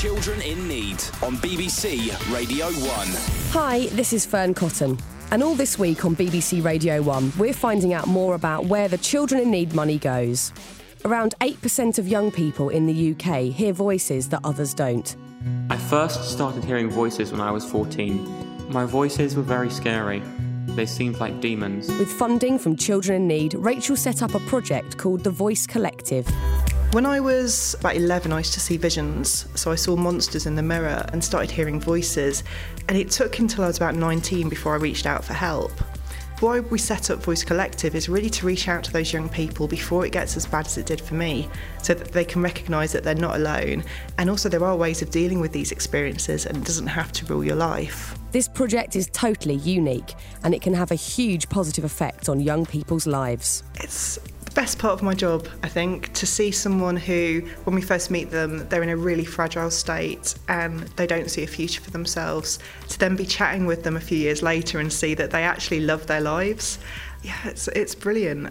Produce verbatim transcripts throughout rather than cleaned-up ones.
Children in Need on B B C Radio one. Hi, this is Fern Cotton. And all this week on B B C Radio one, we're finding out more about where the Children in Need money goes. Around eight percent of young people in the U K hear voices that others don't. I first started hearing voices when I was fourteen. My voices were very scary. They seemed like demons. With funding from Children in Need, Rachel set up a project called The Voice Collective. When I was about eleven, I used to see visions. So I saw monsters in the mirror and started hearing voices. And it took until I was about nineteen before I reached out for help. Why we set up Voice Collective is really to reach out to those young people before it gets as bad as it did for me, so that they can recognise that they're not alone. And also there are ways of dealing with these experiences and it doesn't have to rule your life. This project is totally unique and it can have a huge positive effect on young people's lives. It's the best part of my job, I think, to see someone who, when we first meet them, they're in a really fragile state and they don't see a future for themselves, to then be chatting with them a few years later and see that they actually love their lives. Yeah, it's, it's brilliant.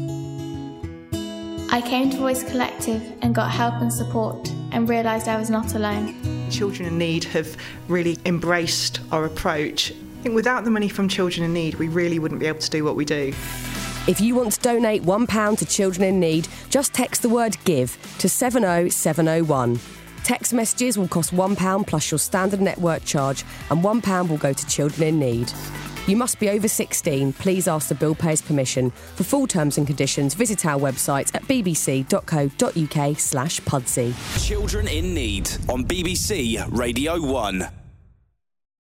I came to Voice Collective and got help and support and realised I was not alone. Children in Need have really embraced our approach. I think without the money from Children in Need, we really wouldn't be able to do what we do. If you want to donate one pound to Children in Need, just text the word GIVE to seven oh seven oh one. Text messages will cost one pound plus your standard network charge, and one pound will go to Children in Need. You must be over sixteen. Please ask the bill payer's permission. For full terms and conditions, visit our website at bbc.co.uk slash Pudsey. Children in Need on B B C Radio one.